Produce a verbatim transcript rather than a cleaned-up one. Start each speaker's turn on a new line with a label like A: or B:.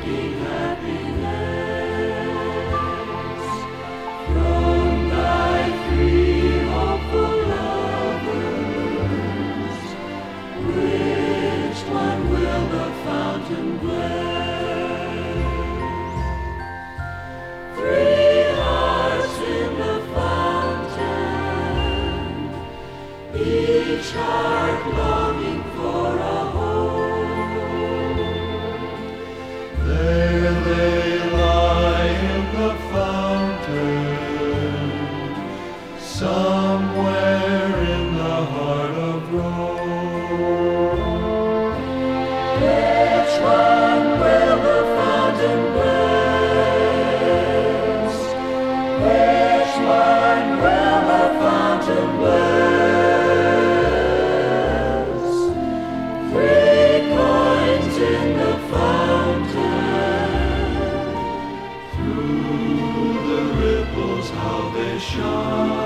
A: speak happiness from thy three hopeful lovers. Which one will the fountain bless? Three hearts in the fountain, each heart longing for a home.
B: There they lie in the fountain, somewhere in the heart of Rome.
A: Which one will the fountain bless? Which one will the fountain bless? Three coins in the fountain,
B: Through the ripples how they shine.